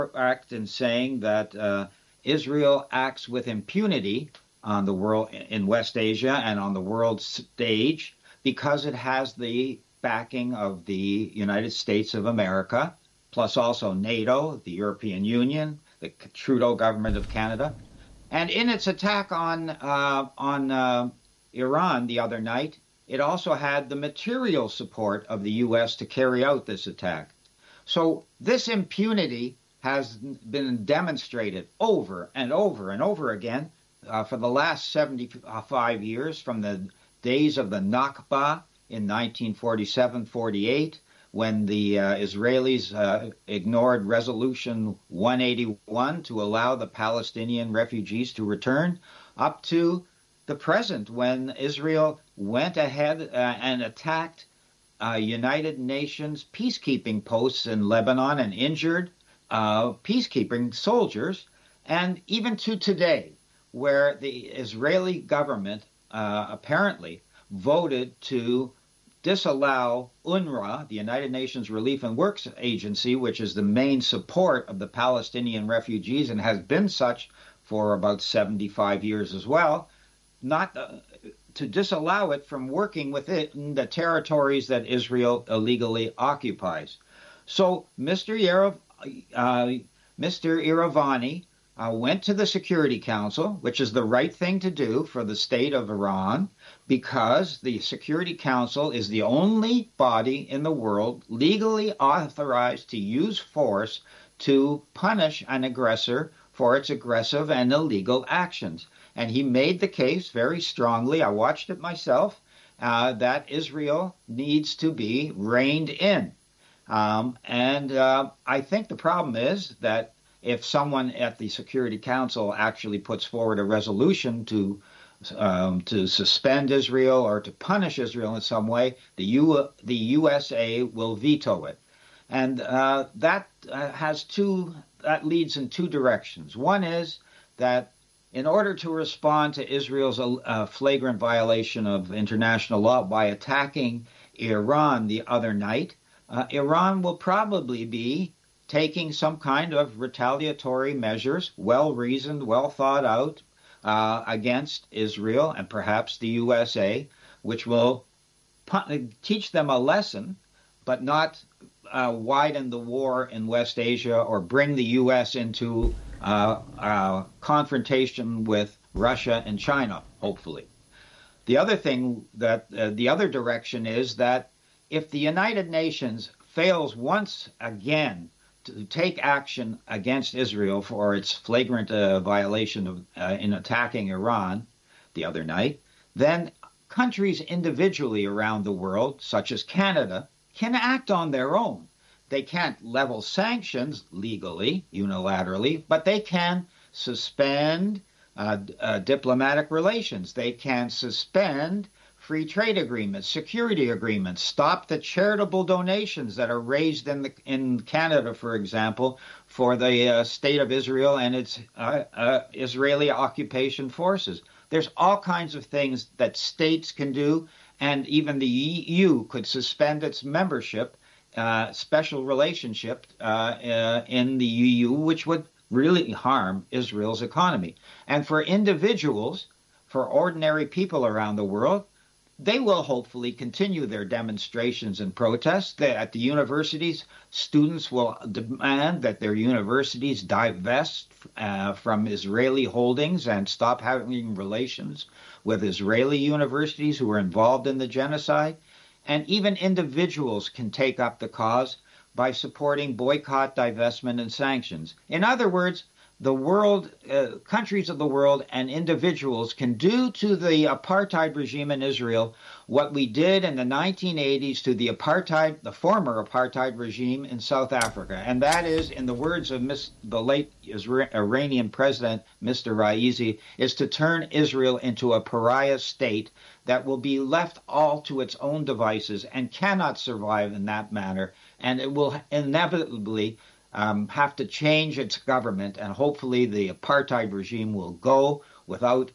correct in saying that Israel acts with impunity on the world in West Asia and on the world stage because it has the backing of the United States of America, plus also NATO, the European Union, the Trudeau government of Canada. And in its attack on Iran the other night, it also had the material support of the U.S. to carry out this attack. So this impunity has been demonstrated over and over and over again for the last 75 years, from the days of the Nakba in 1947-48, when the Israelis ignored Resolution 181 to allow the Palestinian refugees to return, up to the present, when Israel went ahead and attacked United Nations peacekeeping posts in Lebanon and injured peacekeeping soldiers, and even to today, where the Israeli government apparently voted to disallow UNRWA, the United Nations Relief and Works Agency, which is the main support of the Palestinian refugees and has been such for about 75 years as well, not to disallow it from working within the territories that Israel illegally occupies. So Mr. Iravani went to the Security Council, which is the right thing to do for the state of Iran, because the Security Council is the only body in the world legally authorized to use force to punish an aggressor for its aggressive and illegal actions. And he made the case very strongly, I watched it myself, that Israel needs to be reined in. I think the problem is that if someone at the Security Council actually puts forward a resolution to suspend Israel or to punish Israel in some way, the USA will veto it. And that leads in two directions. One is that in order to respond to Israel's flagrant violation of international law by attacking Iran the other night, Iran will probably be taking some kind of retaliatory measures, well-reasoned, well-thought-out, against Israel and perhaps the USA, which will teach them a lesson, but not widen the war in West Asia or bring the U.S. into confrontation with Russia and China, hopefully. The other thing the other direction is that if the United Nations fails once again to take action against Israel for its flagrant violation of in attacking Iran the other night, then countries individually around the world, such as Canada, can act on their own. They can't level sanctions legally, unilaterally, but they can suspend diplomatic relations. They can suspend free trade agreements, security agreements, stop the charitable donations that are raised in Canada, for example, for the state of Israel and its Israeli occupation forces. There's all kinds of things that states can do, and even the EU could suspend its membership, special relationship in the EU, which would really harm Israel's economy. And for individuals, for ordinary people around the world, they will hopefully continue their demonstrations and protests. At the universities, students will demand that their universities divest from Israeli holdings and stop having relations with Israeli universities who are involved in the genocide. And even individuals can take up the cause by supporting boycott, divestment, and sanctions. In other words, the world, countries of the world and individuals can do to the apartheid regime in Israel what we did in the 1980s to the former apartheid regime in South Africa. And that is, in the words of the late Iranian president, Mr. Raisi, is to turn Israel into a pariah state that will be left all to its own devices and cannot survive in that manner. And it will inevitably have to change its government, and hopefully the apartheid regime will go without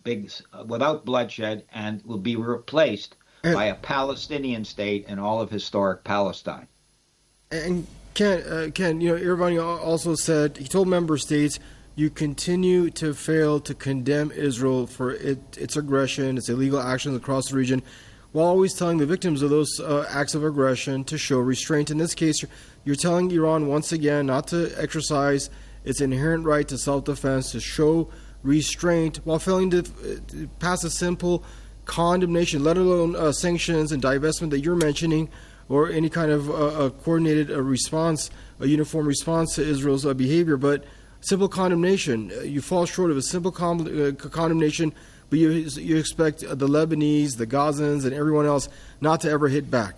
bloodshed and will be replaced by a Palestinian state in all of historic Palestine. And Ken, Iravani also said, he told member states, you continue to fail to condemn Israel for its aggression, its illegal actions across the region, while always telling the victims of those acts of aggression to show restraint. In this case, you're telling Iran once again not to exercise its inherent right to self-defense, to show restraint, while failing to pass a simple condemnation, let alone sanctions and divestment that you're mentioning, or any kind of coordinated response, a uniform response to Israel's behavior. But simple condemnation, you fall short of a simple condemnation, but you expect the Lebanese, the Gazans, and everyone else not to ever hit back.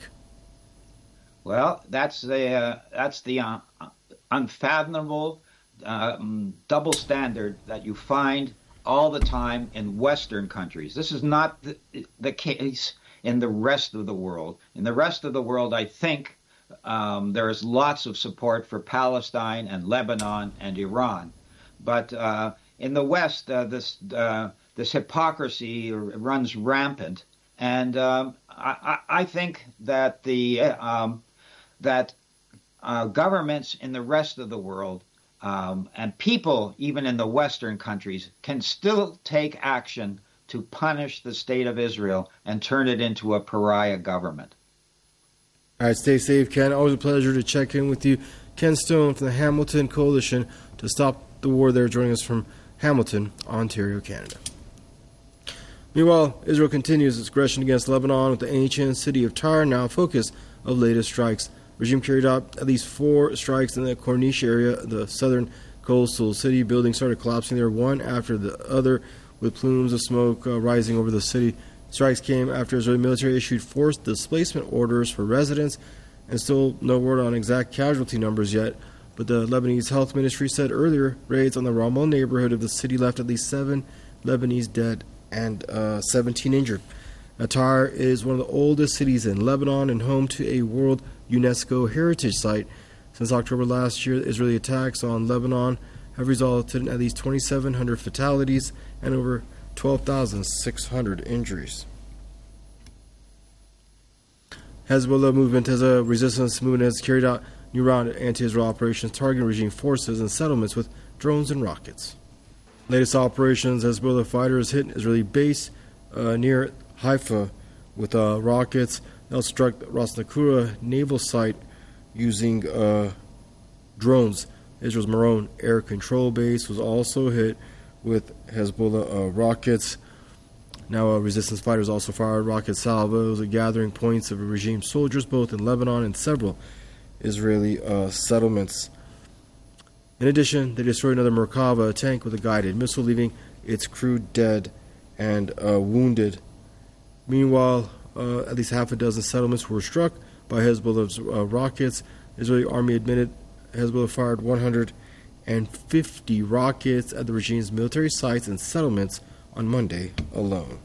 Well, that's the unfathomable double standard that you find all the time in Western countries. This is not the case in the rest of the world. In the rest of the world, I think there is lots of support for Palestine and Lebanon and Iran. But in the West, this hypocrisy runs rampant. And I think that that governments in the rest of the world and people, even in the Western countries, can still take action to punish the state of Israel and turn it into a pariah government. All right, stay safe, Ken. Always a pleasure to check in with you. Ken Stone from the Hamilton Coalition to Stop the War there, joining us from Hamilton, Ontario, Canada. Meanwhile, Israel continues its aggression against Lebanon, with the ancient city of Tyre now a focus of latest strikes. The regime carried out at least 4 strikes in the Corniche area, the southern coastal city. Buildings started collapsing there one after the other, with plumes of smoke rising over the city. Strikes came after Israeli military issued forced displacement orders for residents, and still no word on exact casualty numbers yet. But the Lebanese health ministry said earlier raids on the Ramon neighborhood of the city left at least 7 Lebanese dead and 17 injured. Tyre is one of the oldest cities in Lebanon and home to a World UNESCO Heritage Site. Since October last year, Israeli attacks on Lebanon have resulted in at least 2,700 fatalities and over 12,600 injuries. Hezbollah movement as a resistance movement has carried out new round of anti-Israel operations targeting regime forces and settlements with drones and rockets. Latest operations, Hezbollah fighters hit an Israeli base near Haifa with rockets. They also struck the Ras Nakura naval site using drones. Israel's Meron air control base was also hit with Hezbollah rockets. Now, resistance fighters also fired rocket salvos at gathering points of regime soldiers, both in Lebanon and several Israeli settlements. In addition, they destroyed another Merkava, a tank with a guided missile, leaving its crew dead and wounded. Meanwhile, at least half a dozen settlements were struck by Hezbollah's rockets. The Israeli army admitted Hezbollah fired 150 rockets at the regime's military sites and settlements on Monday alone.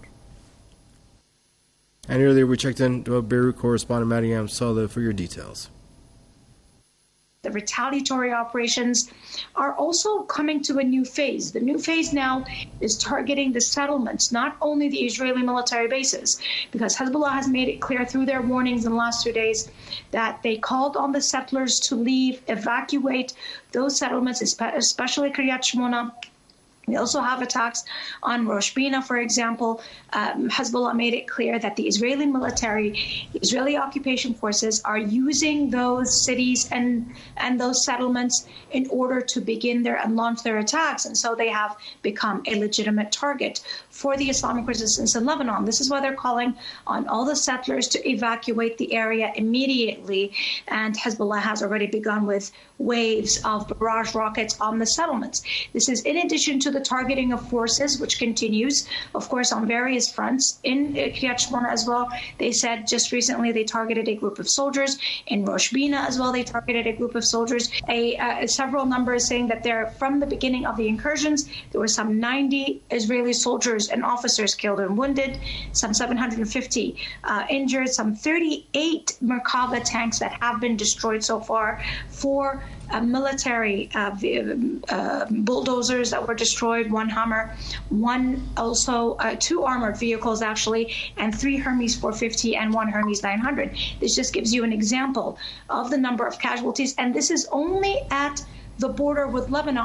And earlier we checked in to Beirut correspondent Mariam Saleh for your details. The retaliatory operations are also coming to a new phase. The new phase now is targeting the settlements, not only the Israeli military bases, because Hezbollah has made it clear through their warnings in the last 2 days that they called on the settlers to leave, evacuate those settlements, especially Kiryat Shmona. We also have attacks on Rosh Bina, for example. Hezbollah made it clear that the Israeli military, the Israeli occupation forces are using those cities and those settlements in order to begin and launch their attacks. And so they have become a legitimate target for the Islamic resistance in Lebanon. This is why they're calling on all the settlers to evacuate the area immediately. And Hezbollah has already begun with waves of barrage rockets on the settlements. This is in addition to the targeting of forces, which continues, of course, on various fronts. In Kiryat Shmona as well, they said just recently they targeted a group of soldiers. In Rosh Bina as well, they targeted a group of soldiers. Several numbers saying that from the beginning of the incursions, there were some 90 Israeli soldiers and officers killed and wounded, some 750 injured, some 38 Merkava tanks that have been destroyed so far, 4 military bulldozers that were destroyed, 1 Hummer, also 2 armored vehicles actually, and 3 Hermes 450 and 1 Hermes 900. This just gives you an example of the number of casualties, and this is only at the border with Lebanon.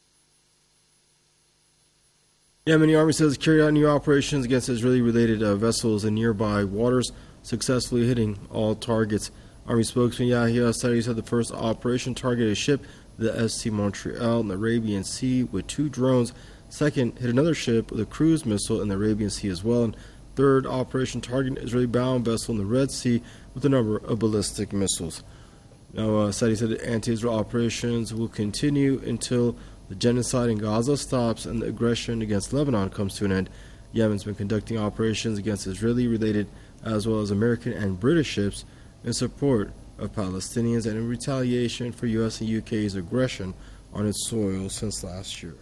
Yemeni Army says it carried out new operations against Israeli-related vessels in nearby waters, successfully hitting all targets. Army spokesman Yahya Sari said the first operation targeted a ship, the ST Montreal, in the Arabian Sea with 2 drones. Second, hit another ship with a cruise missile in the Arabian Sea as well. And third, operation targeted an Israeli-bound vessel in the Red Sea with a number of ballistic missiles. Now, Sadi said that anti-Israel operations will continue until the genocide in Gaza stops and the aggression against Lebanon comes to an end. Yemen's been conducting operations against Israeli-related as well as American and British ships in support of Palestinians and in retaliation for U.S. and UK's aggression on its soil since last year.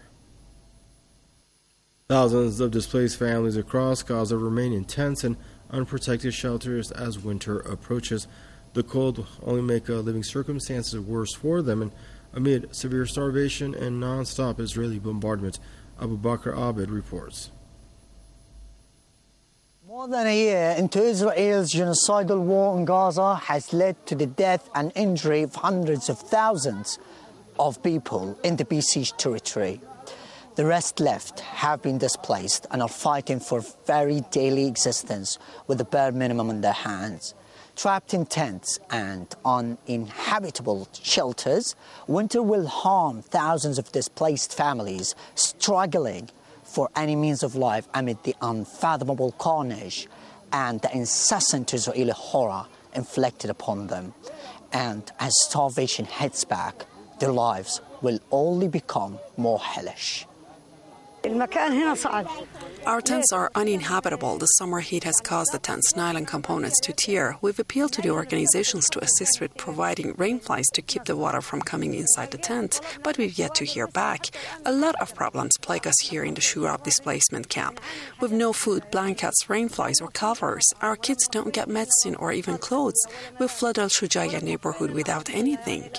Thousands of displaced families across Gaza remain in tents and unprotected shelters as winter approaches. The cold will only make living circumstances worse for them, and amid severe starvation and non-stop Israeli bombardment, Abu Bakr Abed reports. More than a year into Israel's genocidal war in Gaza has led to the death and injury of hundreds of thousands of people in the besieged territory. The rest left have been displaced and are fighting for very daily existence with the bare minimum in their hands. Trapped in tents and uninhabitable shelters, winter will harm thousands of displaced families struggling for any means of life amid the unfathomable carnage and the incessant Israeli horror inflicted upon them. And as starvation heads back, their lives will only become more hellish. Our tents are uninhabitable. The summer heat has caused the tent's nylon components to tear. We've appealed to the organizations to assist with providing rainflies to keep the water from coming inside the tent, but we've yet to hear back. A lot of problems plague us here in the Shura displacement camp. With no food, blankets, rainflies or covers, our kids don't get medicine or even clothes. We've flooded Al-Shujaya neighborhood without anything.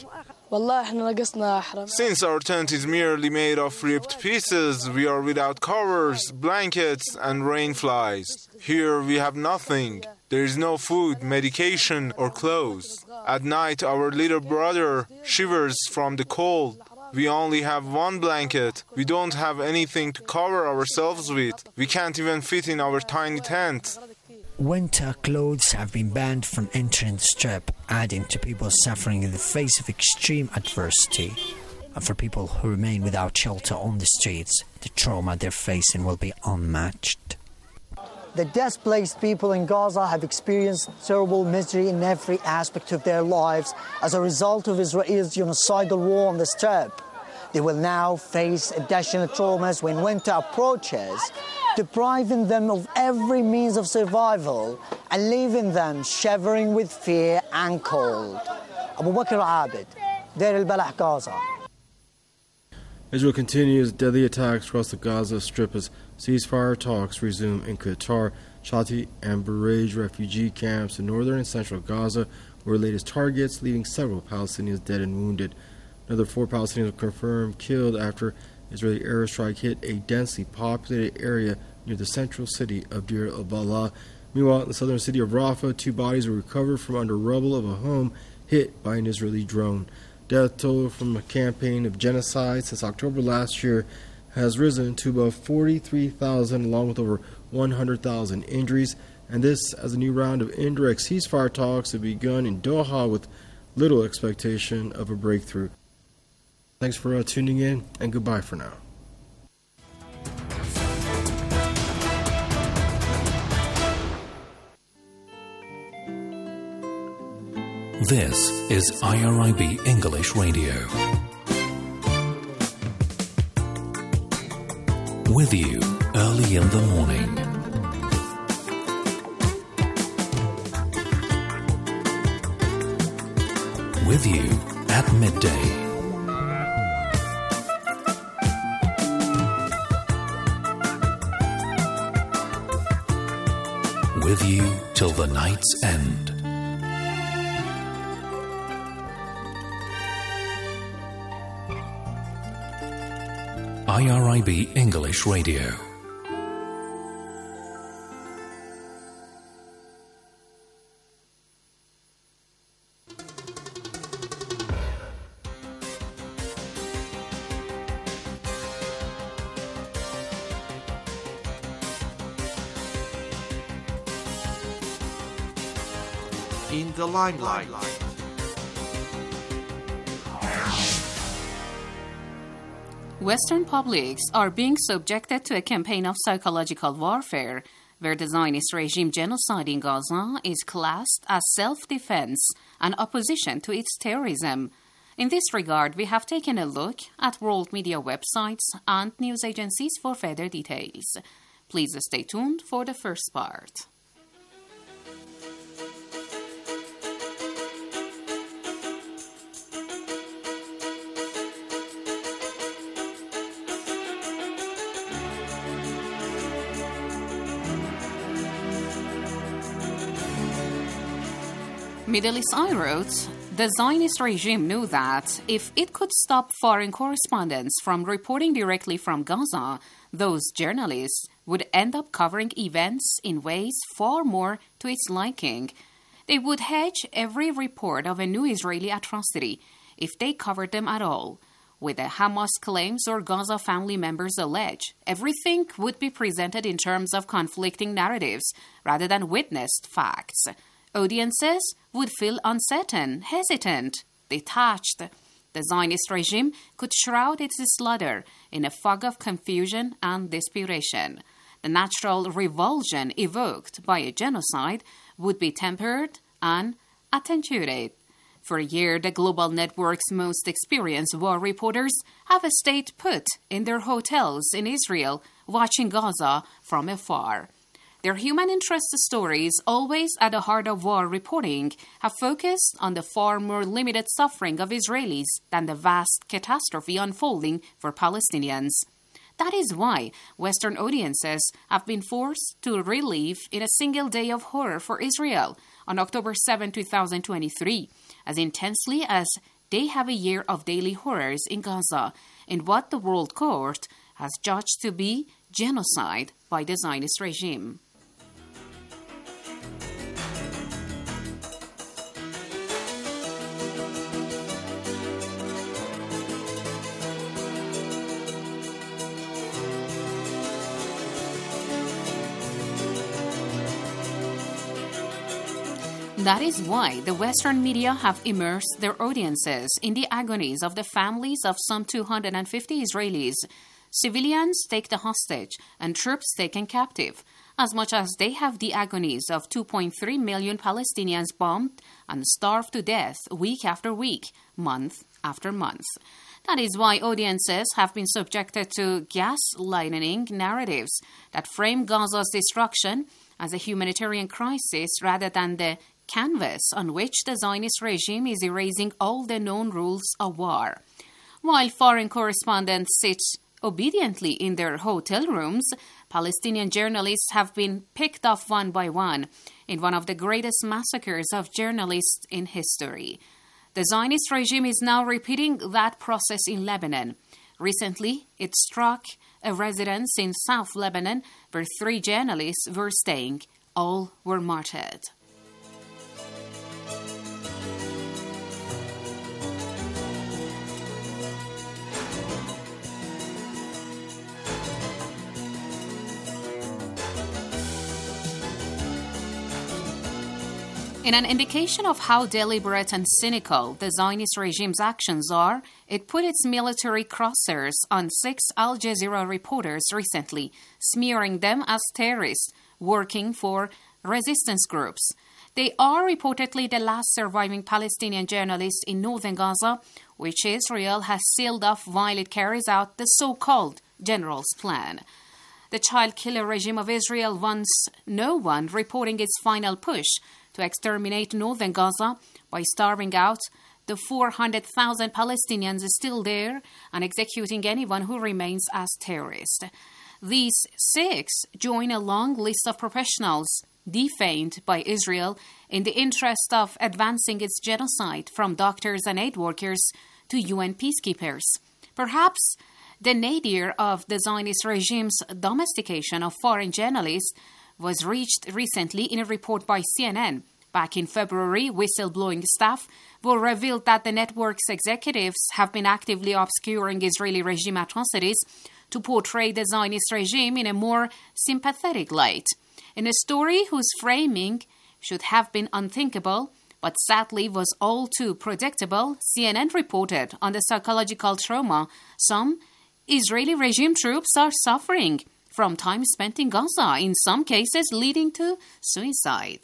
Since our tent is merely made of ripped pieces, we are without covers, blankets and rainflies. Here we have nothing. There is no food, medication or clothes. At night our little brother shivers from the cold. We only have 1 blanket. We don't have anything to cover ourselves with. We can't even fit in our tiny tent. Winter clothes have been banned from entering the Strip, adding to people suffering in the face of extreme adversity. And for people who remain without shelter on the streets, the trauma they're facing will be unmatched. The displaced people in Gaza have experienced terrible misery in every aspect of their lives as a result of Israel's genocidal war on the Strip. They will now face additional traumas when winter approaches, depriving them of every means of survival and leaving them shivering with fear and cold. Abu Bakr Abed, Deir al-Balah, Gaza. Israel continues deadly attacks across the Gaza Strip as ceasefire talks resume in Qatar. Shati and Burej refugee camps in northern and central Gaza were latest targets, leaving several Palestinians dead and wounded. Another 4 Palestinians were confirmed killed after Israeli airstrike hit a densely populated area near the central city of Deir al-Balah. Meanwhile, in the southern city of Rafah, 2 bodies were recovered from under rubble of a home hit by an Israeli drone. Death toll from a campaign of genocide since October last year has risen to above 43,000, along with over 100,000 injuries. And this as a new round of indirect ceasefire talks have begun in Doha with little expectation of a breakthrough. Thanks for tuning in, and goodbye for now. This is IRIB English Radio. With you early in the morning. With you at midday. With you till the night's end. IRIB English Radio. In the limelight. Western publics are being subjected to a campaign of psychological warfare, where the Zionist regime genocide in Gaza is classed as self-defense and opposition to its terrorism. In this regard, we have taken a look at world media websites and news agencies for further details. Please stay tuned for the first part. Middle East Eye wrote, the Zionist regime knew that if it could stop foreign correspondents from reporting directly from Gaza, those journalists would end up covering events in ways far more to its liking. They would hedge every report of a new Israeli atrocity, if they covered them at all. With the Hamas claims or Gaza family members allege, everything would be presented in terms of conflicting narratives rather than witnessed facts. Audiences would feel uncertain, hesitant, detached. The Zionist regime could shroud its slaughter in a fog of confusion and desperation. The natural revulsion evoked by a genocide would be tempered and attenuated. For a year, the global network's most experienced war reporters have stayed put in their hotels in Israel, watching Gaza from afar. Their human interest stories, always at the heart of war reporting, have focused on the far more limited suffering of Israelis than the vast catastrophe unfolding for Palestinians. That is why Western audiences have been forced to relive in a single day of horror for Israel on October 7, 2023, as intensely as they have a year of daily horrors in Gaza, in what the World Court has judged to be genocide by the Zionist regime. That is why the Western media have immersed their audiences in the agonies of the families of some 250 Israelis, civilians taken hostage and troops taken captive, as much as they have the agonies of 2.3 million Palestinians bombed and starved to death week after week, month after month. That is why audiences have been subjected to gaslighting narratives that frame Gaza's destruction as a humanitarian crisis rather than the canvas on which the Zionist regime is erasing all the known rules of war. While foreign correspondents sit obediently in their hotel rooms, Palestinian journalists have been picked off one by one in one of the greatest massacres of journalists in history. The Zionist regime is now repeating that process in Lebanon. Recently, it struck a residence in South Lebanon where 3 journalists were staying. All were martyred. In an indication of how deliberate and cynical the Zionist regime's actions are, it put its military crosshairs on 6 Al Jazeera reporters recently, smearing them as terrorists working for resistance groups. They are reportedly the last surviving Palestinian journalists in northern Gaza, which Israel has sealed off while it carries out the so-called General's Plan. The child-killer regime of Israel wants no one reporting its final push to exterminate northern Gaza by starving out the 400,000 Palestinians still there and executing anyone who remains as terrorist. These 6 join a long list of professionals defamed by Israel in the interest of advancing its genocide, from doctors and aid workers to UN peacekeepers. Perhaps The nadir of the Zionist regime's domestication of foreign journalists was reached recently in a report by CNN. Back in February, whistleblowing staff will reveal that the network's executives have been actively obscuring Israeli regime atrocities to portray the Zionist regime in a more sympathetic light. In a story whose framing should have been unthinkable, but sadly was all too predictable, CNN reported on the psychological trauma some Israeli regime troops are suffering from time spent in Gaza, in some cases leading to suicide.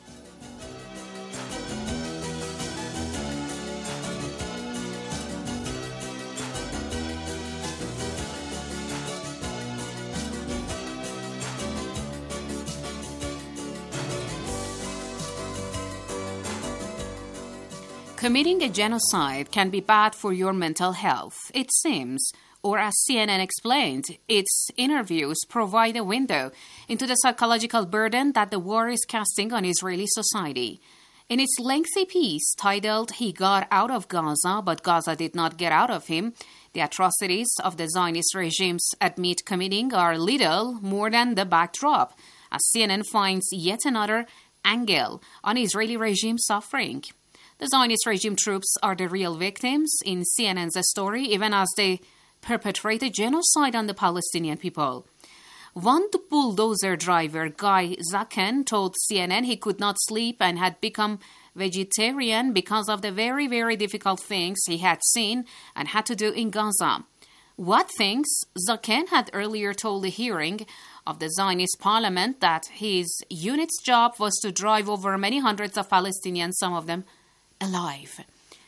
Committing a genocide can be bad for your mental health, it seems, or as CNN explained, its interviews provide a window into the psychological burden that the war is casting on Israeli society. In its lengthy piece titled "He Got Out of Gaza, but Gaza Did Not Get Out of Him," the atrocities of the Zionist regime's admit committing are little more than the backdrop, as CNN finds yet another angle on Israeli regime suffering. The Zionist regime troops are the real victims in CNN's story, even as they perpetrate a genocide on the Palestinian people. One bulldozer driver, Guy Zaken, told CNN he could not sleep and had become vegetarian because of the very, very difficult things he had seen and had to do in Gaza. What things? Zaken had earlier told the hearing of the Zionist parliament that his unit's job was to drive over many hundreds of Palestinians, some of them alive.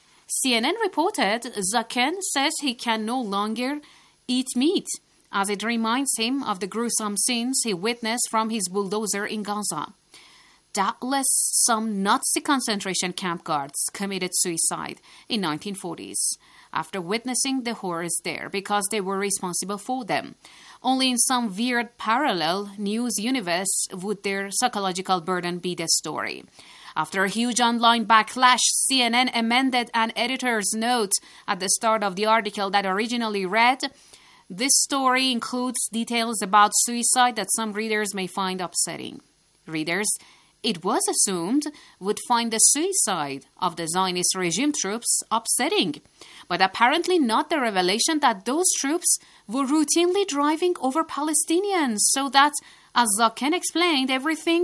CNN reported Zaken says he can no longer eat meat, as it reminds him of the gruesome scenes he witnessed from his bulldozer in Gaza. Doubtless some Nazi concentration camp guards committed suicide in 1940s after witnessing the horrors there because they were responsible for them. Only in some weird parallel news universe would their psychological burden be the story. After a huge online backlash, CNN amended an editor's note at the start of the article that originally read, "This story includes details about suicide that some readers may find upsetting." Readers, it was assumed, would find the suicide of the Zionist regime troops upsetting, but apparently not the revelation that those troops were routinely driving over Palestinians, so that, as Zaken explained, everything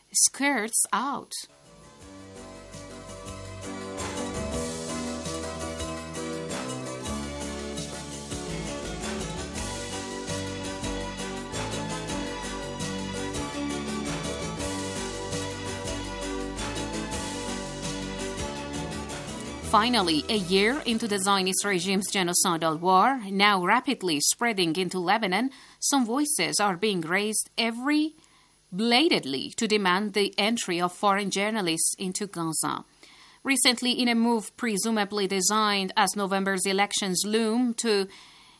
skirts out. Finally, a year into the Zionist regime's genocidal war, now rapidly spreading into Lebanon, some voices are being raised blatantly to demand the entry of foreign journalists into Gaza. Recently, in a move presumably designed as November's elections loom to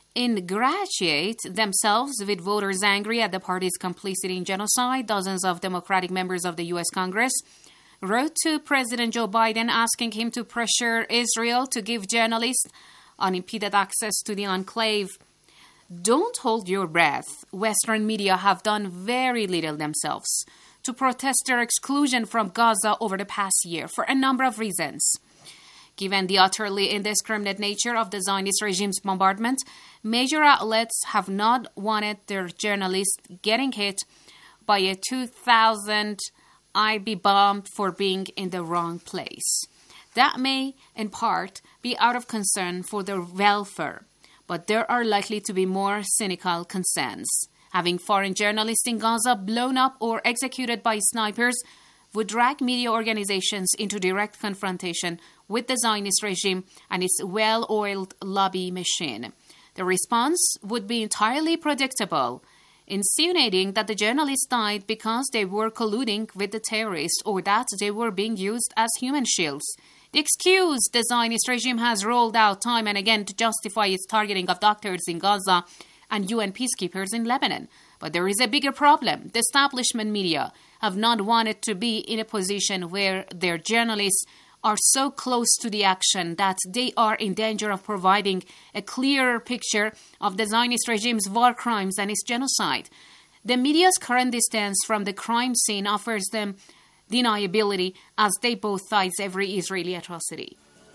ingratiate themselves with voters angry at the party's complicity in genocide, dozens of Democratic members of the U.S. Congress wrote to President Joe Biden asking him to pressure Israel to give journalists unimpeded access to the enclave. Don't hold your breath. Western media have done very little themselves to protest their exclusion from Gaza over the past year for a number of reasons. Given the utterly indiscriminate nature of the Zionist regime's bombardment, major outlets have not wanted their journalists getting hit by a 2,000 IB bomb for being in the wrong place. That may, in part, be out of concern for their welfare, but there are likely to be more cynical concerns. Having foreign journalists in Gaza blown up or executed by snipers would drag media organizations into direct confrontation with the Zionist regime and its well-oiled lobby machine. The response would be entirely predictable, insinuating that the journalists died because they were colluding with the terrorists or that they were being used as human shields. The excuse the Zionist regime has rolled out time and again to justify its targeting of doctors in Gaza and UN peacekeepers in Lebanon. But there is a bigger problem. The establishment media have not wanted to be in a position where their journalists are so close to the action that they are in danger of providing a clearer picture of the Zionist regime's war crimes and its genocide. The media's current distance from the crime scene offers them deniability as they both sides every Israeli atrocity.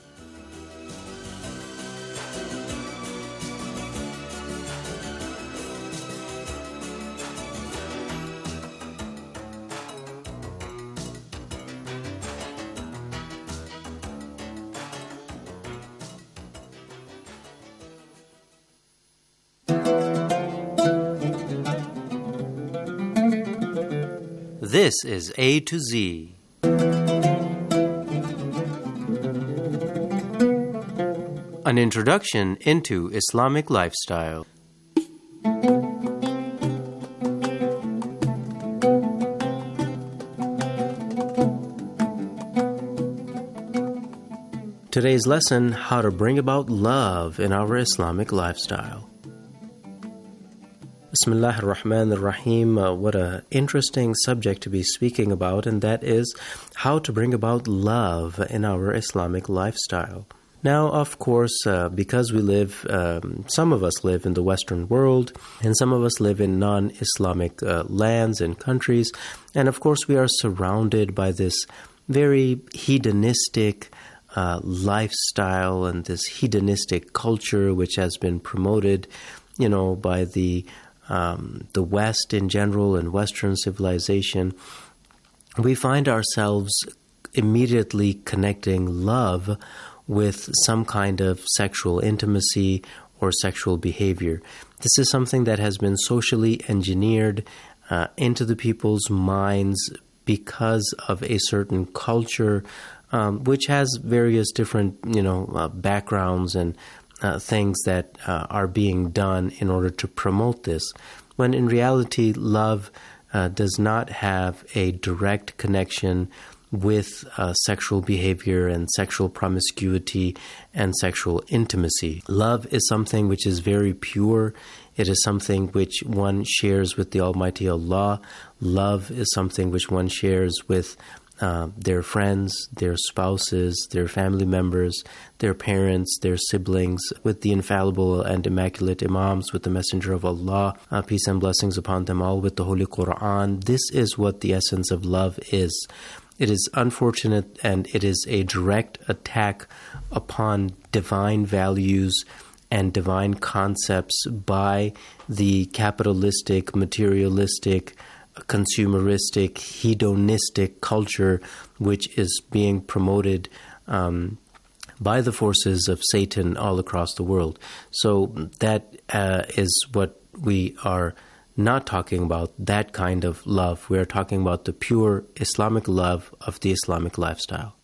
This is A to Z. An introduction into Islamic lifestyle. Today's lesson, how to bring about love in our Islamic lifestyle. Bismillah ar-Rahman ar-Rahim. What an interesting subject to be speaking about, and that is how to bring about love in our Islamic lifestyle. Now, of course, because we live, some of us live in the Western world, and some of us live in non-Islamic lands and countries, and of course we are surrounded by this very hedonistic lifestyle and this hedonistic culture which has been promoted, by the West in general and Western civilization. We find ourselves immediately connecting love with some kind of sexual intimacy or sexual behavior. This is something that has been socially engineered into the people's minds because of a certain culture, which has various different, backgrounds and things that are being done in order to promote this, when in reality love does not have a direct connection with sexual behavior and sexual promiscuity and sexual intimacy. Love is something which is very pure. It is something which one shares with the Almighty Allah. Love is something which one shares with their friends, their spouses, their family members, their parents, their siblings, with the infallible and immaculate Imams, with the Messenger of Allah, peace and blessings upon them all, with the Holy Quran. This is what the essence of love is. It is unfortunate, and it is a direct attack upon divine values and divine concepts by the capitalistic, materialistic, consumeristic, hedonistic culture which is being promoted by the forces of Satan all across the world. So that is what we are not talking about, that kind of love. We are talking about the pure Islamic love of the Islamic lifestyle.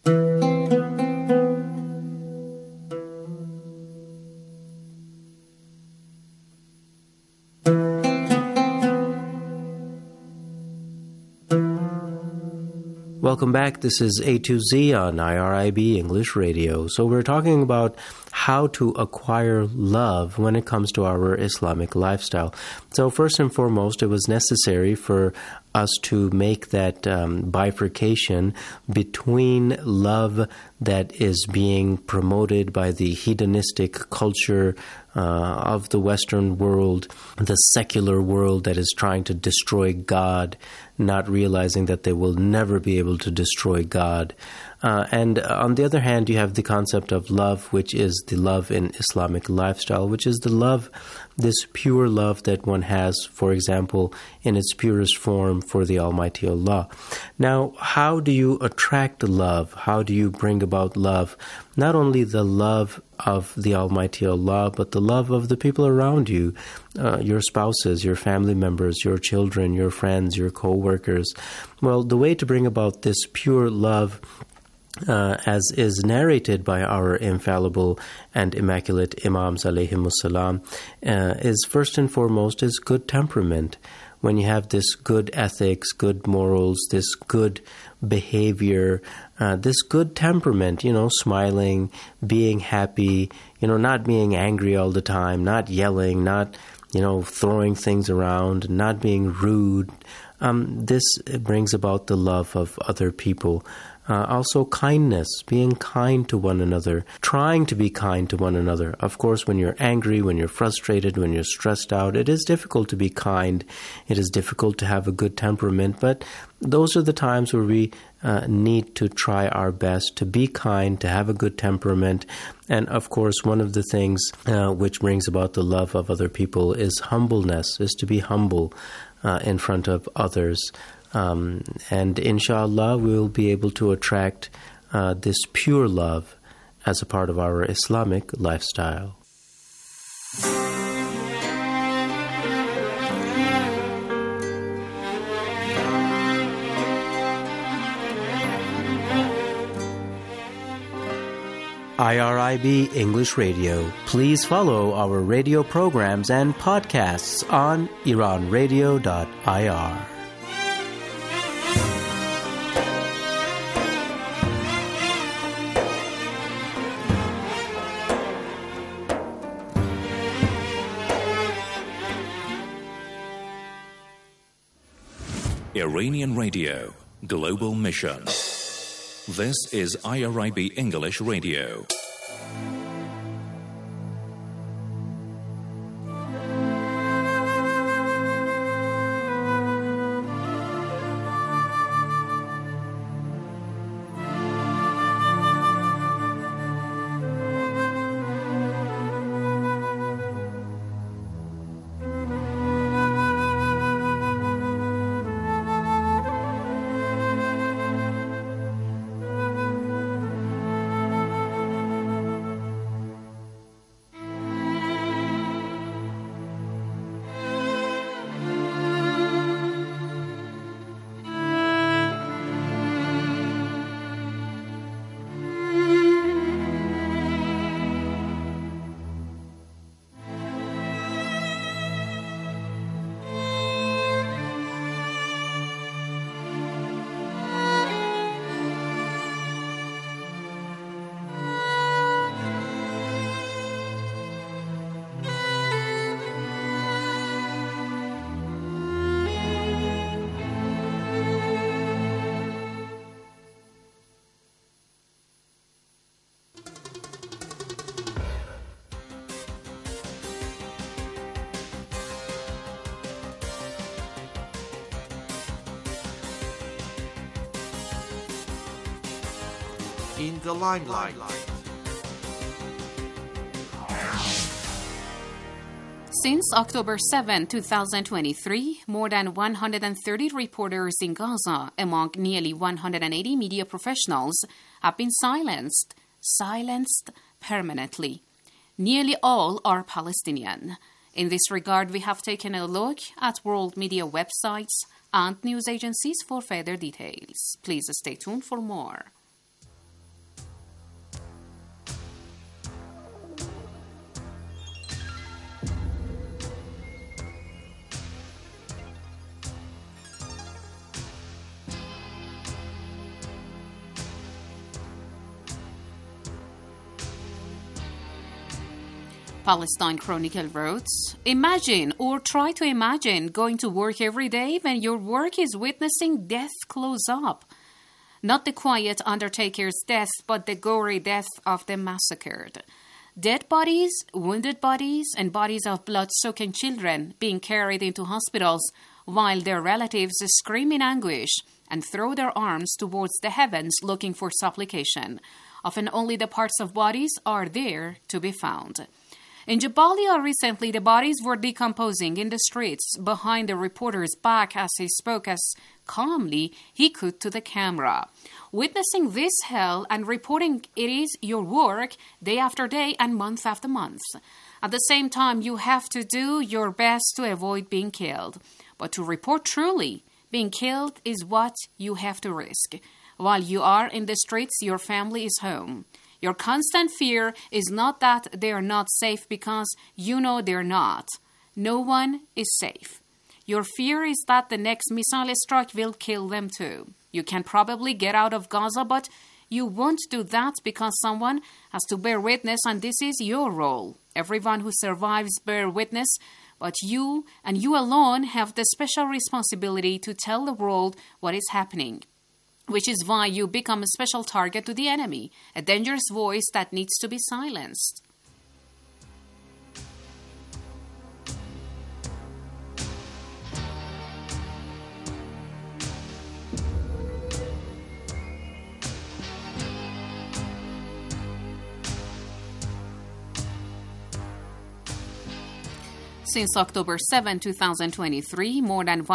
Welcome back. This is A to Z on IRIB English Radio. So we're talking about how to acquire love when it comes to our Islamic lifestyle. So first and foremost, it was necessary for us to make that bifurcation between love that is being promoted by the hedonistic culture of the Western world, the secular world that is trying to destroy God, not realizing that they will never be able to destroy God. And on the other hand, you have the concept of love, which is the love in Islamic lifestyle, which is the love, this pure love that one has, for example, in its purest form for the Almighty Allah. Now, how do you attract love? How do you bring about love? Not only the love of the Almighty Allah, but the love of the people around you, your spouses, your family members, your children, your friends, your co-workers. Well, the way to bring about this pure love, as is narrated by our infallible and immaculate Imams alayhimussalam, is first and foremost is good temperament. When you have this good ethics, good morals, this good behavior, this good temperament, smiling, being happy, not being angry all the time, not yelling, not, throwing things around, not being rude. This brings about the love of other people. Also kindness, being kind to one another, trying to be kind to one another. Of course, when you're angry, when you're frustrated, when you're stressed out, it is difficult to be kind. It is difficult to have a good temperament, but those are the times where we need to try our best to be kind, to have a good temperament. And of course, one of the things which brings about the love of other people is humbleness, is to be humble in front of others. And inshallah, we'll be able to attract this pure love as a part of our Islamic lifestyle. IRIB English Radio. Please follow our radio programs and podcasts on iranradio.ir. Iranian Radio, Global Mission. This is IRIB English Radio. In the limelight. Since October 7, 2023, more than 130 reporters in Gaza, among nearly 180 media professionals, have been silenced permanently. Nearly all are Palestinian. In this regard, we have taken a look at world media websites and news agencies for further details. Please stay tuned for more. Palestine Chronicle wrote, "Imagine or try to imagine going to work every day when your work is witnessing death close up. Not the quiet undertaker's death, but the gory death of the massacred. Dead bodies, wounded bodies, and bodies of blood-soaking children being carried into hospitals while their relatives scream in anguish and throw their arms towards the heavens looking for supplication. Often only the parts of bodies are there to be found." In Jabalia recently, the bodies were decomposing in the streets behind the reporter's back as he spoke as calmly he could to the camera. Witnessing this hell and reporting it is your work day after day and month after month. At the same time, you have to do your best to avoid being killed. But to report truly, being killed is what you have to risk. While you are in the streets, your family is home. Your constant fear is not that they are not safe because you know they're not. No one is safe. Your fear is that the next missile strike will kill them too. You can probably get out of Gaza, but you won't do that because someone has to bear witness, and this is your role. Everyone who survives bear witness, but you and you alone have the special responsibility to tell the world what is happening. which is why you become a special target to the enemy, a dangerous voice that needs to be silenced. Since October 7, 2023, more than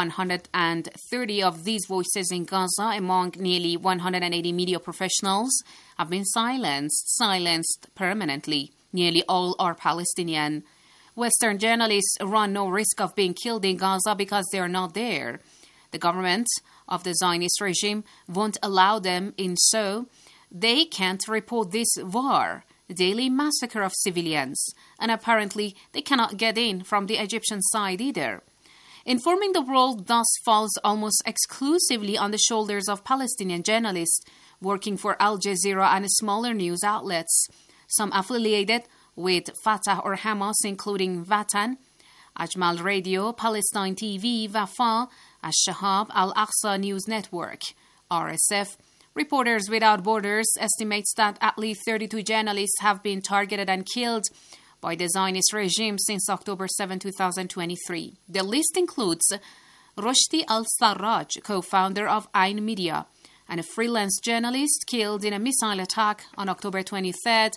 130 of these voices in Gaza, among nearly 180 media professionals, have been silenced permanently. Nearly all are Palestinian. Western journalists run no risk of being killed in Gaza because they are not there. The government of the Zionist regime won't allow them in, so they can't report this war, daily massacre of civilians, and apparently they cannot get in from the Egyptian side either. Informing the world thus falls almost exclusively on the shoulders of Palestinian journalists working for Al Jazeera and smaller news outlets, some affiliated with Fatah or Hamas, including Vatan, Ajmal Radio, Palestine TV, Wafa, Al-Shahab, Al-Aqsa News Network, RSF. Reporters Without Borders estimates that at least 32 journalists have been targeted and killed by the Zionist regime since October 7, 2023. The list includes Rushdie Al-Sarraj, co-founder of Ain Media, and a freelance journalist killed in a missile attack on October 23,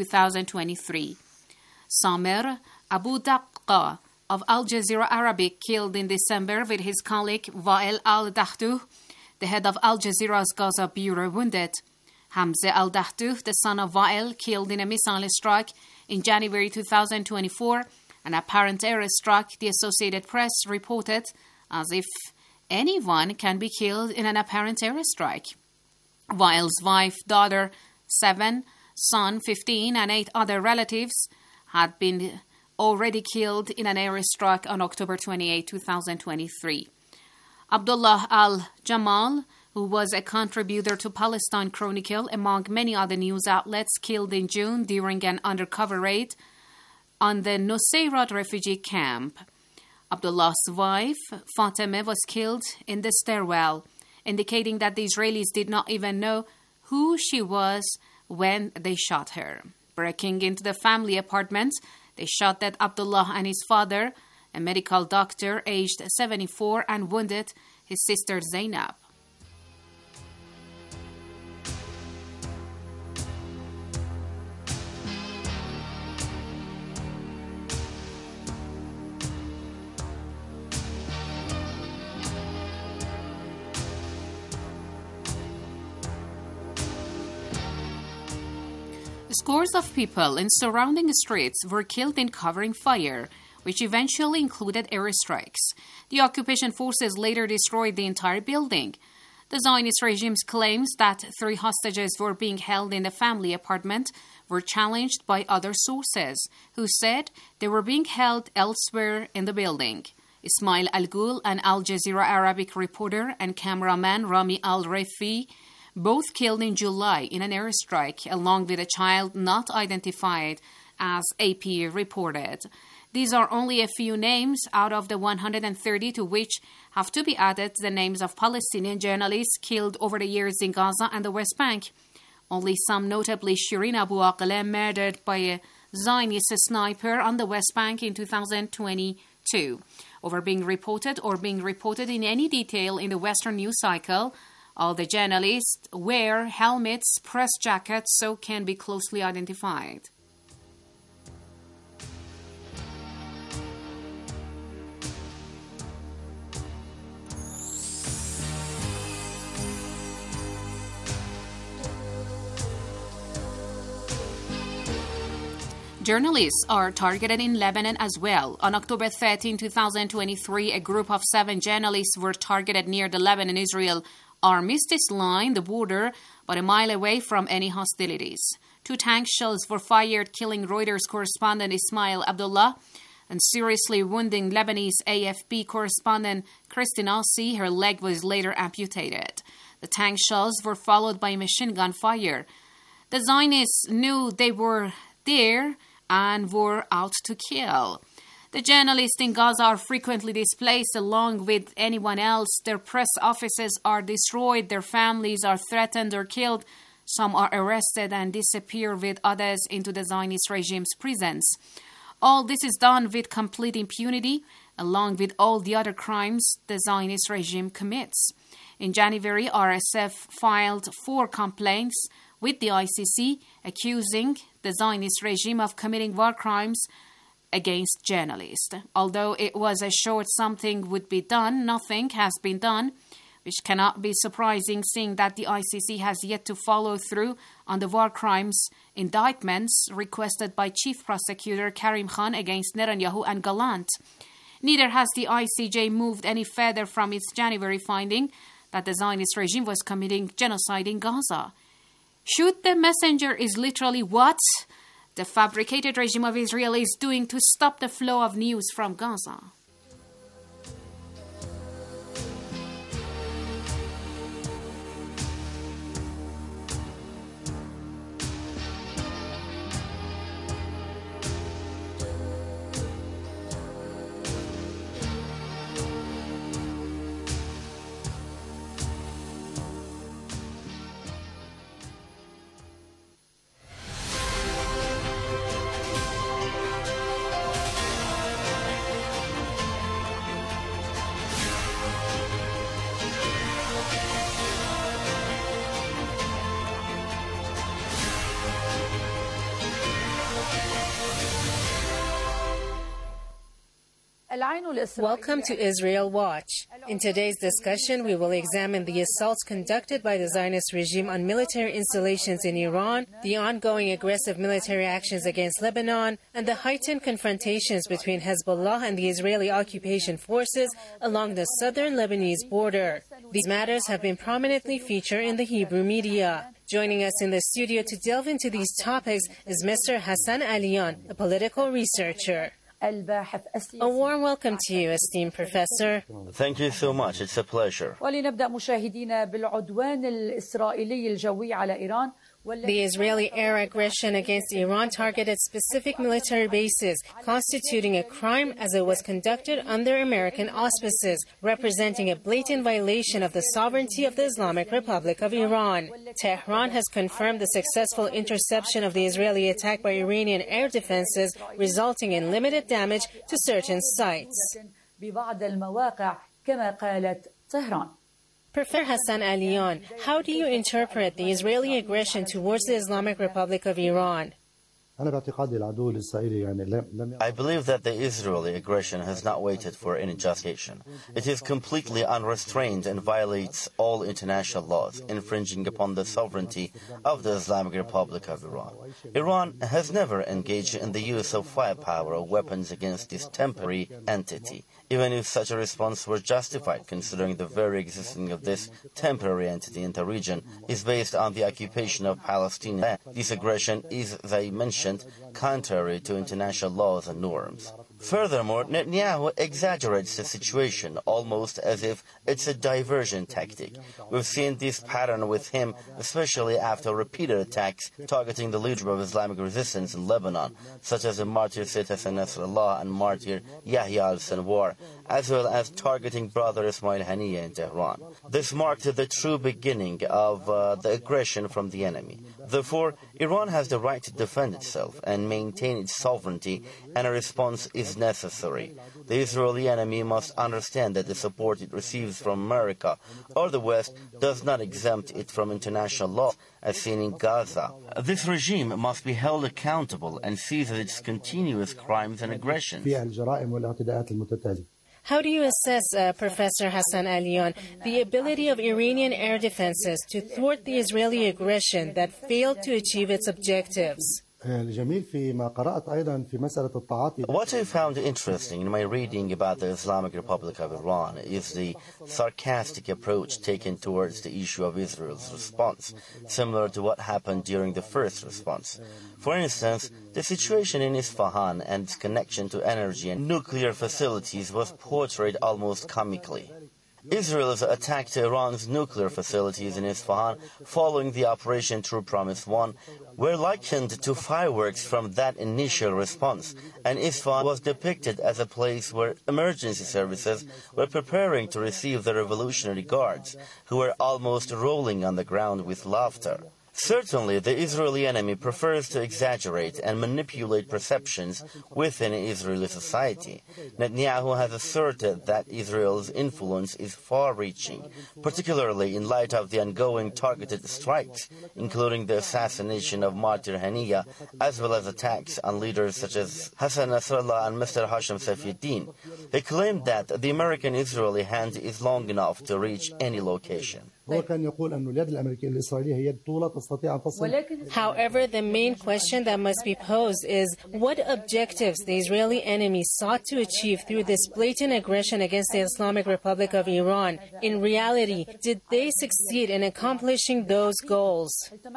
2023. Samer Abu Daqqa of Al Jazeera Arabic, killed in December with his colleague Wael Al-Dahtuh, the head of Al Jazeera's Gaza bureau, wounded. Hamza Al-Dahtuh, the son of Wael, killed in a missile strike in January 2024, an apparent airstrike the Associated Press reported, as if anyone can be killed in an apparent airstrike. Wael's wife, daughter, 7, son, 15, and 8 other relatives had been already killed in an airstrike on October 28, 2023. Abdullah Al-Jamal, who was a contributor to Palestine Chronicle, among many other news outlets, killed in June during an undercover raid on the Nusayrat refugee camp. Abdullah's wife, Fatemeh, was killed in the stairwell, indicating that the Israelis did not even know who she was when they shot her. Breaking into the family apartment, they shot at Abdullah and his father, a medical doctor aged 74, and wounded his sister Zainab. Scores of people in surrounding streets were killed in covering fire, which eventually included airstrikes. The occupation forces later destroyed the entire building. The Zionist regime's claims that 3 hostages were being held in the family apartment were challenged by other sources, who said they were being held elsewhere in the building. Ismail Al-Ghul, an Al Jazeera Arabic reporter, and cameraman Rami Al-Refi, both killed in July in an airstrike, along with a child not identified, as AP reported. These are only a few names out of the 130 to which have to be added the names of Palestinian journalists killed over the years in Gaza and the West Bank. Only some, notably Shireen Abu Akleh, murdered by a Zionist sniper on the West Bank in 2022. Over being reported in any detail in the Western news cycle, all the journalists wear helmets, press jackets, so can be closely identified. Journalists are targeted in Lebanon as well. On October 13, 2023, a group of 7 journalists were targeted near the Lebanon-Israel armistice line, the border, but a mile away from any hostilities. 2 tank shells were fired, killing Reuters correspondent Ismail Abdullah and seriously wounding Lebanese AFP correspondent Christine Ossi. Her leg was later amputated. The tank shells were followed by machine gun fire. The Zionists knew they were there and were out to kill. The journalists in Gaza are frequently displaced along with anyone else. Their press offices are destroyed, their families are threatened or killed. Some are arrested and disappear with others into the Zionist regime's prisons. All this is done with complete impunity, along with all the other crimes the Zionist regime commits. In January, RSF filed 4 complaints with the ICC accusing the Zionist regime of committing war crimes against journalists. Although it was assured something would be done, nothing has been done, which cannot be surprising seeing that the ICC has yet to follow through on the war crimes indictments requested by Chief Prosecutor Karim Khan against Netanyahu and Gallant. Neither has the ICJ moved any further from its January finding that the Zionist regime was committing genocide in Gaza. Shoot the messenger is literally what the fabricated regime of Israel is doing to stop the flow of news from Gaza. Welcome to Israel Watch. In today's discussion, we will examine the assaults conducted by the Zionist regime on military installations in Iran, the ongoing aggressive military actions against Lebanon, and the heightened confrontations between Hezbollah and the Israeli occupation forces along the southern Lebanese border. These matters have been prominently featured in the Hebrew media. Joining us in the studio to delve into these topics is Mr. Hassan Aliyan, a political researcher. A warm welcome to you, esteemed professor. Thank you so much. It's a pleasure. ولنبدأ مشاهدينا بالعدوان الإسرائيلي الجوي على إيران. The Israeli air aggression against Iran targeted specific military bases, constituting a crime as it was conducted under American auspices, representing a blatant violation of the sovereignty of the Islamic Republic of Iran. Tehran has confirmed the successful interception of the Israeli attack by Iranian air defenses, resulting in limited damage to certain sites. Professor Hassan Aliyan, how do you interpret the Israeli aggression towards the Islamic Republic of Iran? I believe that the Israeli aggression has not waited for any justification. It is completely unrestrained and violates all international laws, infringing upon the sovereignty of the Islamic Republic of Iran. Iran has never engaged in the use of firepower or weapons against this temporary entity, even if such a response were justified, considering the very existence of this temporary entity in the region is based on the occupation of Palestinian land. This aggression is, as I mentioned, contrary to international laws and norms. Furthermore, Netanyahu exaggerates the situation almost as if it's a diversion tactic. We've seen this pattern with him, especially after repeated attacks targeting the leader of Islamic resistance in Lebanon, such as the martyr Sayyid Hassan Nasrallah and martyr Yahya al-Sinwar, as well as targeting brother Ismail Haniyeh in Tehran. This marked the true beginning of the aggression from the enemy. Therefore, Iran has the right to defend itself and maintain its sovereignty, and a response is necessary. The Israeli enemy must understand that the support it receives from America or the West does not exempt it from international law, as seen in Gaza. This regime must be held accountable and seize its continuous crimes and aggressions. How do you assess, Professor Hassan Aliyan, the ability of Iranian air defenses to thwart the Israeli aggression that failed to achieve its objectives? What I found interesting in my reading about the Islamic Republic of Iran is the sarcastic approach taken towards the issue of Israel's response, similar to what happened during the first response. For instance, the situation in Isfahan and its connection to energy and nuclear facilities was portrayed almost comically. Israel's attack to Iran's nuclear facilities in Isfahan following the Operation True Promise 1 were likened to fireworks from that initial response, and Isfahan was depicted as a place where emergency services were preparing to receive the Revolutionary Guards, who were almost rolling on the ground with laughter. Certainly, the Israeli enemy prefers to exaggerate and manipulate perceptions within Israeli society. Netanyahu has asserted that Israel's influence is far-reaching, particularly in light of the ongoing targeted strikes, including the assassination of Martyr Haniya, as well as attacks on leaders such as Hassan Nasrallah and Mr. Hashem Safieddin. They claim that the American-Israeli hand is long enough to reach any location. However, the main question that must be posed is what objectives the Israeli enemy sought to achieve through this blatant aggression against the Islamic Republic of Iran. In reality, did they succeed in accomplishing those goals?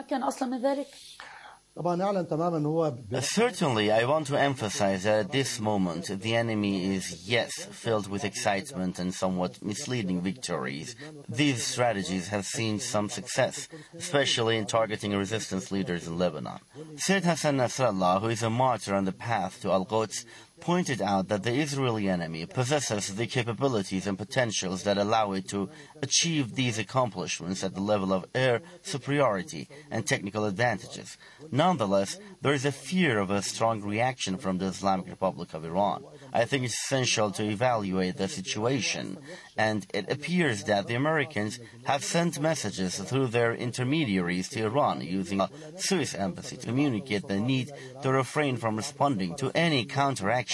Certainly, I want to emphasize that at this moment, the enemy is, yes, filled with excitement and somewhat misleading victories. These strategies have seen some success, especially in targeting resistance leaders in Lebanon. Sayyid Hassan Nasrallah, who is a martyr on the path to Al-Quds, pointed out that the Israeli enemy possesses the capabilities and potentials that allow it to achieve these accomplishments at the level of air superiority and technical advantages. Nonetheless, there is a fear of a strong reaction from the Islamic Republic of Iran. I think it's essential to evaluate the situation, and it appears that the Americans have sent messages through their intermediaries to Iran using a Swiss embassy to communicate the need to refrain from responding to any counteractions.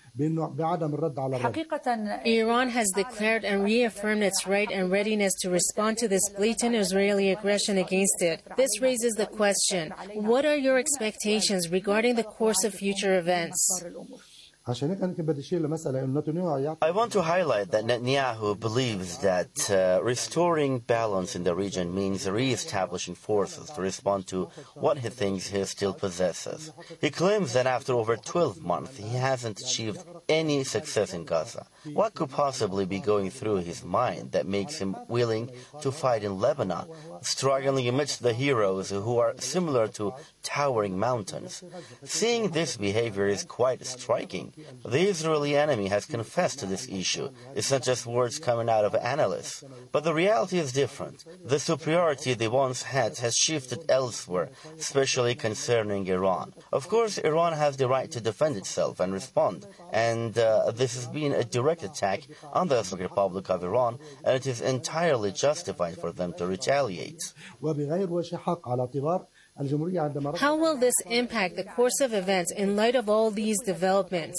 Iran has declared and reaffirmed its right and readiness to respond to this blatant Israeli aggression against it. This raises the question, what are your expectations regarding the course of future events? I want to highlight that Netanyahu believes that restoring balance in the region means re-establishing forces to respond to what he thinks he still possesses. He claims that after over 12 months, he hasn't achieved any success in Gaza. What could possibly be going through his mind that makes him willing to fight in Lebanon, struggling amidst the heroes who are similar to towering mountains? Seeing this behavior is quite striking. The Israeli enemy has confessed to this issue. It's not just words coming out of analysts. But the reality is different. The superiority they once had has shifted elsewhere, especially concerning Iran. Of course, Iran has the right to defend itself and respond, and this has been a direct attack on the Islamic Republic of Iran, and it is entirely justified for them to retaliate. How will this impact the course of events in light of all these developments?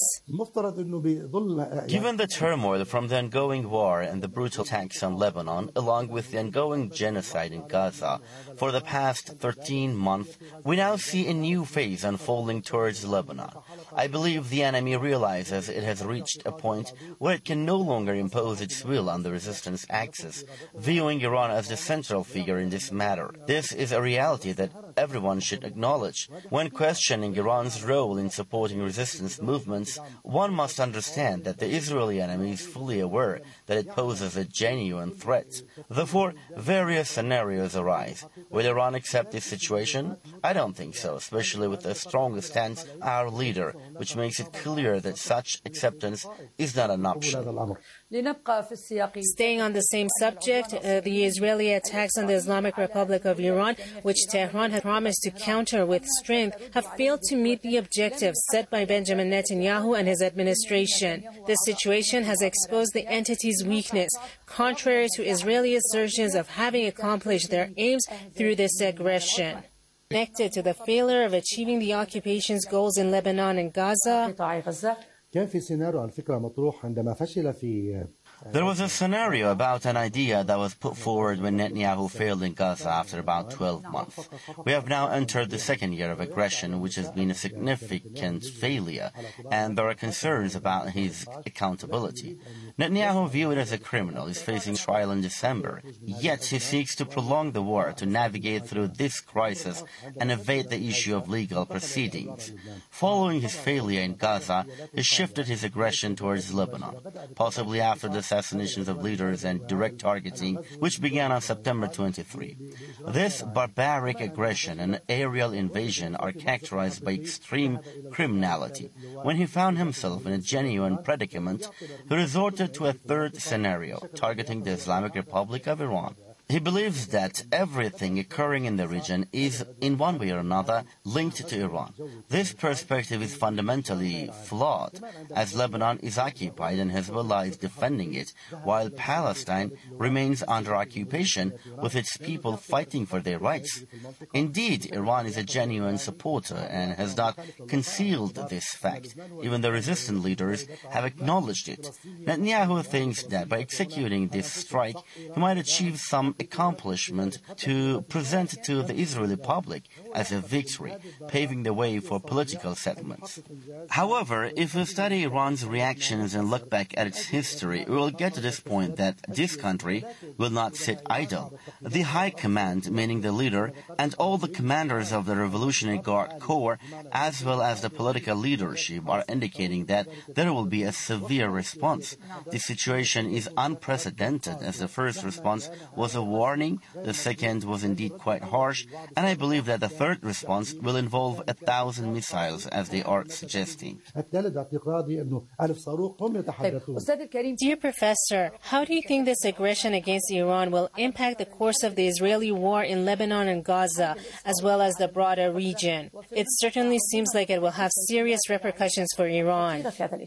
Given the turmoil from the ongoing war and the brutal attacks on Lebanon, along with the ongoing genocide in Gaza, for the past 13 months, we now see a new phase unfolding towards Lebanon. I believe the enemy realizes it has reached a point where it can no longer impose its will on the resistance axis, viewing Iran as the central figure in this matter. This is a reality that everyone should acknowledge. When questioning Iran's role in supporting resistance movements, one must understand that the Israeli enemy is fully aware that it poses a genuine threat. Therefore, various scenarios arise. Will Iran accept this situation? I don't think so, especially with the strong stance of our leader, which makes it clear that such acceptance is not an option. Staying on the same subject, the Israeli attacks on the Islamic Republic of Iran, which Tehran had promised to counter with strength, have failed to meet the objectives set by Benjamin Netanyahu and his administration. This situation has exposed the entity's weakness, contrary to Israeli assertions of having accomplished their aims through this aggression. Connected to the failure of achieving the occupation's goals in Lebanon and Gaza, there was a scenario about an idea that was put forward when Netanyahu failed in Gaza after about 12 months. We have now entered the second year of aggression, which has been a significant failure, and there are concerns about his accountability. Netanyahu, viewed as a criminal, is facing trial in December, yet he seeks to prolong the war to navigate through this crisis and evade the issue of legal proceedings. Following his failure in Gaza, he shifted his aggression towards Lebanon, possibly after the assassinations of leaders and direct targeting, which began on September 23. This barbaric aggression and aerial invasion are characterized by extreme criminality. When he found himself in a genuine predicament, he resorted to a third scenario, targeting the Islamic Republic of Iran. He believes that everything occurring in the region is, in one way or another, linked to Iran. This perspective is fundamentally flawed, as Lebanon is occupied and Hezbollah is defending it, while Palestine remains under occupation with its people fighting for their rights. Indeed, Iran is a genuine supporter and has not concealed this fact. Even the resistant leaders have acknowledged it. Netanyahu thinks that by executing this strike, he might achieve some accomplishment to present to the Israeli public as a victory, paving the way for political settlements. However, if we study Iran's reactions and look back at its history, we will get to this point that this country will not sit idle. The High Command, meaning the leader, and all the commanders of the Revolutionary Guard Corps, as well as the political leadership, are indicating that there will be a severe response. The situation is unprecedented, as the first response was a warning, the second was indeed quite harsh, and I believe that the third response will involve 1,000 missiles, as they are suggesting. Dear Professor, how do you think this aggression against Iran will impact the course of the Israeli war in Lebanon and Gaza, as well as the broader region? It certainly seems like it will have serious repercussions for Iran.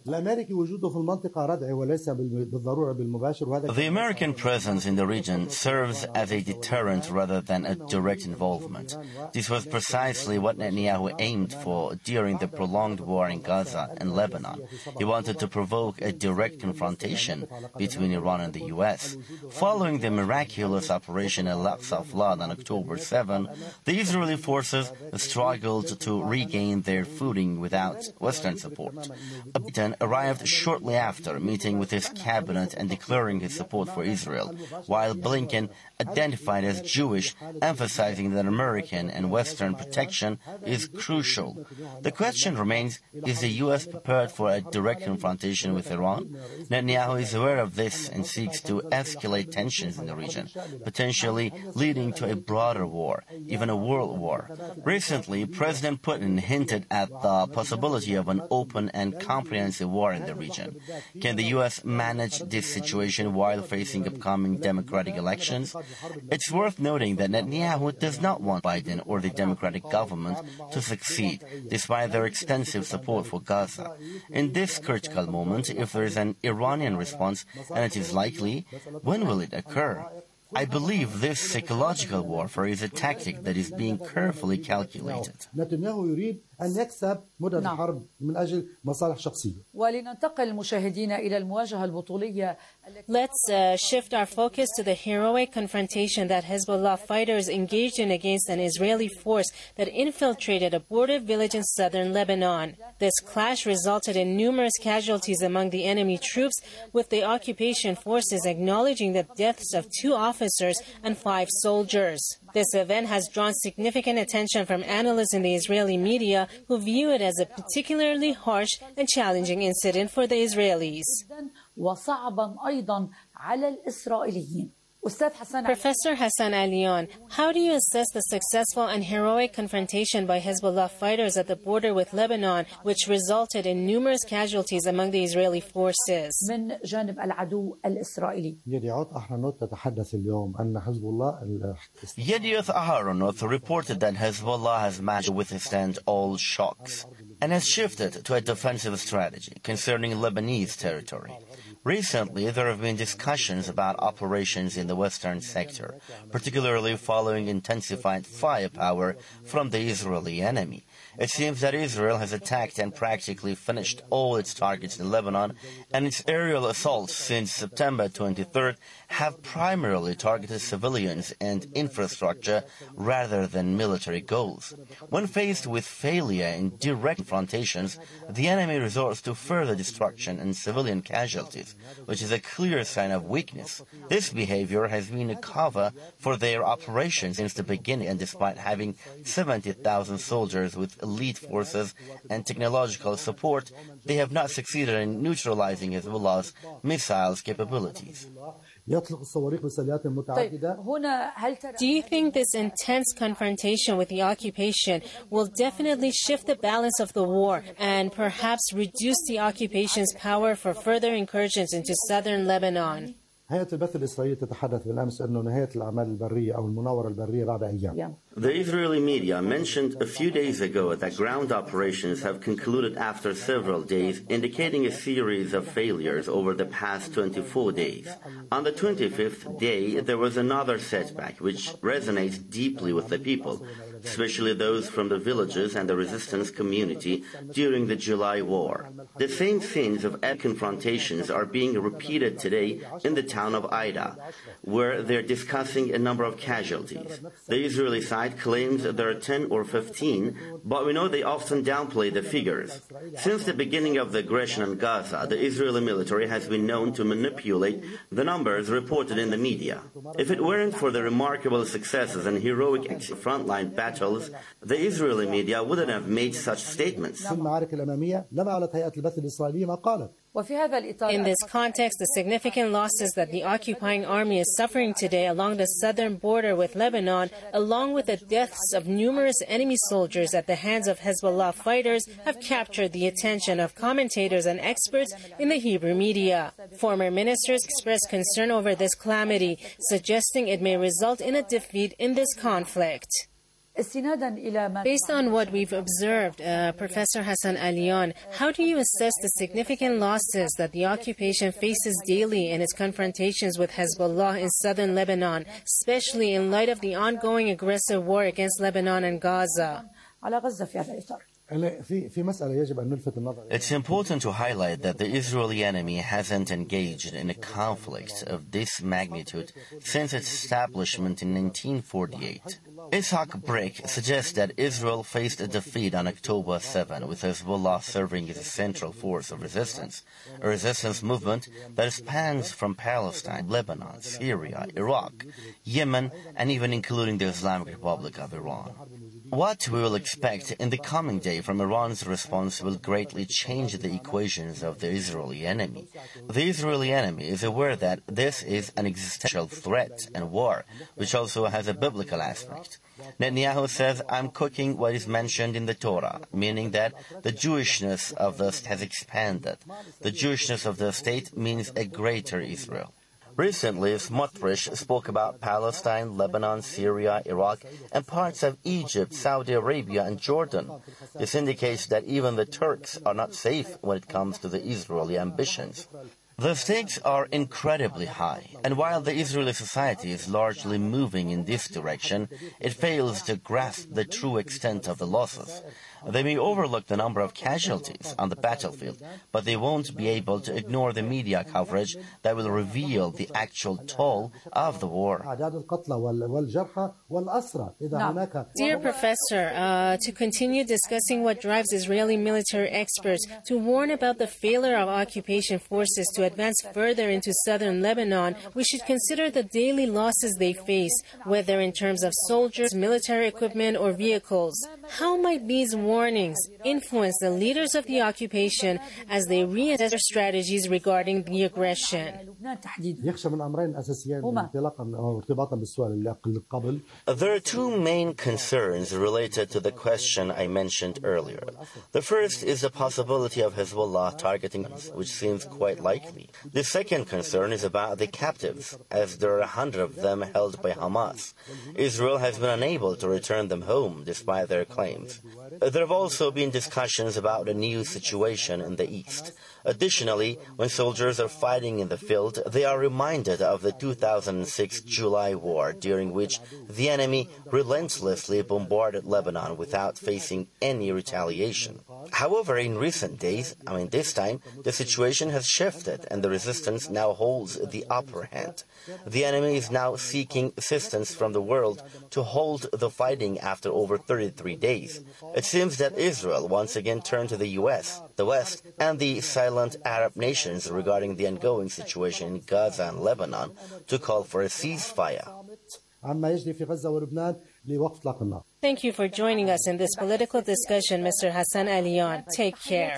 The American presence in the region serves as a deterrent rather than a direct involvement. This was precisely what Netanyahu aimed for during the prolonged war in Gaza and Lebanon. He wanted to provoke a direct confrontation between Iran and the U.S. Following the miraculous Operation Al-Aqsa Flood on October 7, the Israeli forces struggled to regain their footing without Western support. Biden arrived shortly after, meeting with his cabinet and declaring his support for Israel, while Blinken identified as Jewish, emphasizing that American and Western protection is crucial. The question remains, is the U.S. prepared for a direct confrontation with Iran? Netanyahu is aware of this and seeks to escalate tensions in the region, potentially leading to a broader war, even a world war. Recently, President Putin hinted at the possibility of an open and comprehensive war in the region. Can the U.S. manage this situation while facing upcoming democratic elections? It's worth noting that Netanyahu does not want Biden or the Democratic government to succeed, despite their extensive support for Gaza. In this critical moment, if there is an Iranian response, and it is likely, when will it occur? I believe this psychological warfare is a tactic that is being carefully calculated. Let's shift our focus to the heroic confrontation that Hezbollah fighters engaged in against an Israeli force that infiltrated a border village in southern Lebanon. This clash resulted in numerous casualties among the enemy troops, with the occupation forces acknowledging the deaths of 2 officers and 5 soldiers. This event has drawn significant attention from analysts in the Israeli media, who view it as a particularly harsh and challenging incident for the Israelis. Professor Hassan Alion, how do you assess the successful and heroic confrontation by Hezbollah fighters at the border with Lebanon, which resulted in numerous casualties among the Israeli forces? Yedioth Aharonot reported that Hezbollah has managed to withstand all shocks and has shifted to a defensive strategy concerning Lebanese territory. Recently, there have been discussions about operations in the western sector, particularly following intensified firepower from the Israeli enemy. It seems that Israel has attacked and practically finished all its targets in Lebanon, and its aerial assaults since September 23rd have primarily targeted civilians and infrastructure rather than military goals. When faced with failure in direct confrontations, the enemy resorts to further destruction and civilian casualties, which is a clear sign of weakness. This behavior perimeter has been a cover for their operations since the beginning, and despite having 70,000 soldiers with elite forces and technological support, they have not succeeded in neutralizing Hezbollah's missiles capabilities. Do you think this intense confrontation with the occupation will definitely shift the balance of the war and perhaps reduce the occupation's power for further incursions into southern Lebanon? هيئة البث الإسرائيلية تتحدث بالأمس أنه نهاية الأعمال البرية أو المناورة البرية 4 أيام. The Israeli media mentioned a few days ago that ground operations have concluded after several days, indicating a series of failures over the past 24 days. On the 25th day, there was another setback, which resonates deeply with the people, especially those from the villages and the resistance community during the July war. The same scenes of confrontations are being repeated today in the town of Aida, where they're discussing a number of casualties. The Israeli side claims there are 10 or 15, but we know they often downplay the figures. Since the beginning of the aggression in Gaza, the Israeli military has been known to manipulate the numbers reported in the media. If it weren't for the remarkable successes and heroic frontline battles, the Israeli media wouldn't have made such statements. In this context, the significant losses that the occupying army is suffering today along the southern border with Lebanon, along with the deaths of numerous enemy soldiers at the hands of Hezbollah fighters, have captured the attention of commentators and experts in the Hebrew media. Former ministers expressed concern over this calamity, suggesting it may result in a defeat in this conflict. Based on what we've observed, Professor Hassan Alian, how do you assess the significant losses that the occupation faces daily in its confrontations with Hezbollah in southern Lebanon, especially in light of the ongoing aggressive war against Lebanon and Gaza? It's important to highlight that the Israeli enemy hasn't engaged in a conflict of this magnitude since its establishment in 1948. Ishaq Brick suggests that Israel faced a defeat on October 7, with Hezbollah serving as a central force of resistance, a resistance movement that spans from Palestine, Lebanon, Syria, Iraq, Yemen, and even including the Islamic Republic of Iran. What we will expect in the coming day from Iran's response will greatly change the equations of the Israeli enemy. The Israeli enemy is aware that this is an existential threat and war, which also has a biblical aspect. Netanyahu says, "I'm cooking what is mentioned in the Torah," meaning that the Jewishness of the state has expanded. The Jewishness of the state means a greater Israel. Recently, Smotrich spoke about Palestine, Lebanon, Syria, Iraq, and parts of Egypt, Saudi Arabia, and Jordan. This indicates that even the Turks are not safe when it comes to the Israeli ambitions. The stakes are incredibly high, and while the Israeli society is largely moving in this direction, it fails to grasp the true extent of the losses. They may overlook the number of casualties on the battlefield, but they won't be able to ignore the media coverage that will reveal the actual toll of the war. Dear Professor, to continue discussing what drives Israeli military experts to warn about the failure of occupation forces to advance further into southern Lebanon, we should consider the daily losses they face, whether in terms of soldiers, military equipment, or vehicles. How might these warnings influence the leaders of the occupation as they reassess their strategies regarding the aggression? There are two main concerns related to the question I mentioned earlier. The first is the possibility of Hezbollah targeting, which seems quite likely. The second concern is about the captives, as there are 100 of them held by Hamas. Israel has been unable to return them home despite their claims. There have also been discussions about a new situation in the east. Additionally, when soldiers are fighting in the field, they are reminded of the 2006 July war, during which the enemy relentlessly bombarded Lebanon without facing any retaliation. However, in recent days, this time, the situation has shifted and the resistance now holds the upper hand. The enemy is now seeking assistance from the world to hold the fighting after over 33 days. It seems that Israel once again turned to the U.S. the West, and the silent Arab nations regarding the ongoing situation in Gaza and Lebanon to call for a ceasefire. Thank you for joining us in this political discussion, Mr. Hassan Alian. Take care.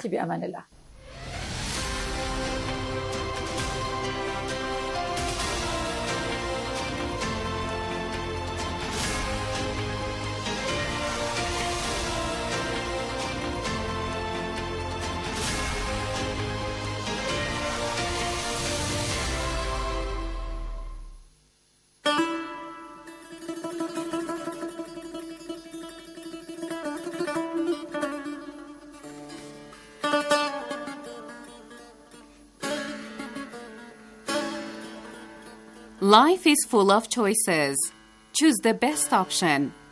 Life is full of choices. Choose the best option.